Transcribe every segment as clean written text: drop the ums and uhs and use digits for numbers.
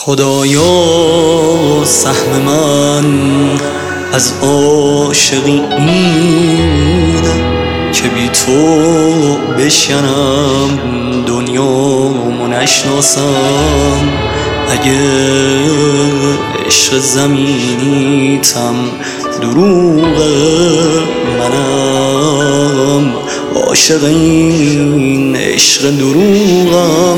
خدایا سهم من از عاشقی اینه که بی تو بشکنم دنیامو نشناسم. اگه عشق زمینیتم دروغه، منم عاشق این عشق دروغم.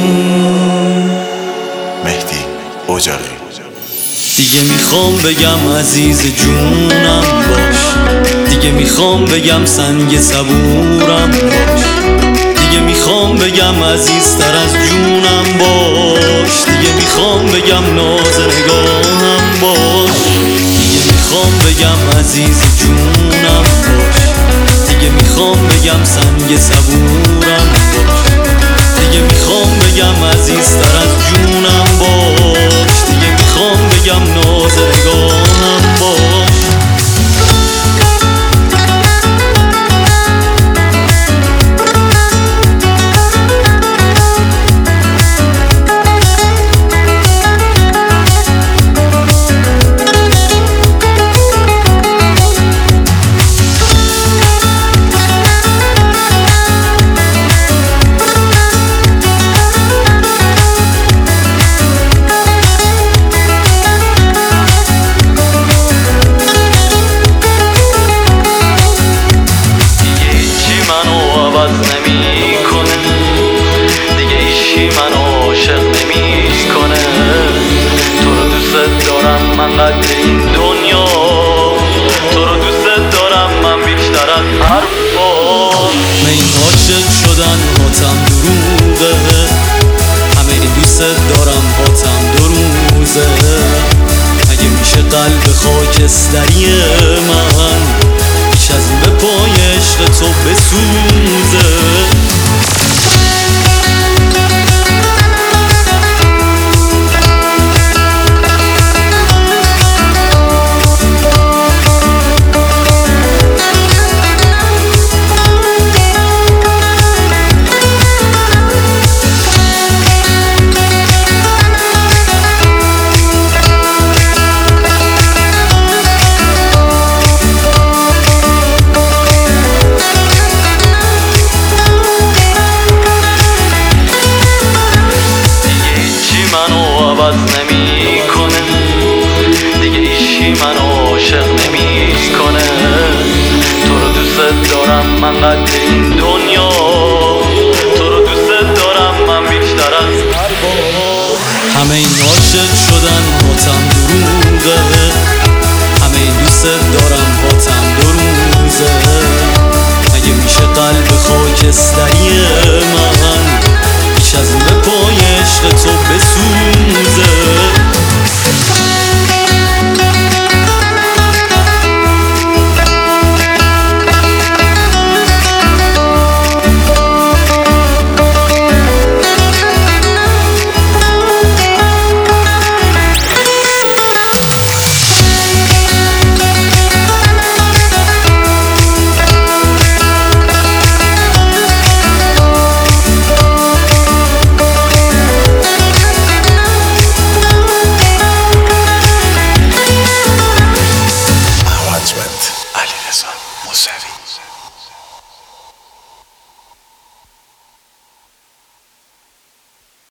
مهدی اجاقی. دیگه میخوام بگم عزیز جونم باش، دیگه میخوام بگم سنگ صبورم باش، دیگه میخوام بگم عزیزتر از جونم باش، دیگه میخوام بگم ناز نگاهم باش، دیگه میخوام بگم عزیز جونم باش، دیگه میخوام بگم سنگ صبورم باش، دیگه میخوام بگم عزیزتر از جونم باش، دیگه میخوام بگم ناز نگاهم باش. من قدر این دنیا تو رو دوست دارم، من بیشتر از حرفا. من این عاشق شدن هاتم دروغه، همه این دوست دارم هاتم دو روزه. اگه میشه قلب خاکستری من بیش از این به پای عشق تو بسوزه. نمیکنه دیگه هیچی منو عاشق نمیکنه. تو رو دوست دارم من قدر این دنیا، تو رو دوست دارم من بیشتر از همه این عاشق شدن هاتم دروغه، همه این دوست دارم هاتم دو روزه. اگه میشه قلب خاکستری من بیش از این به پای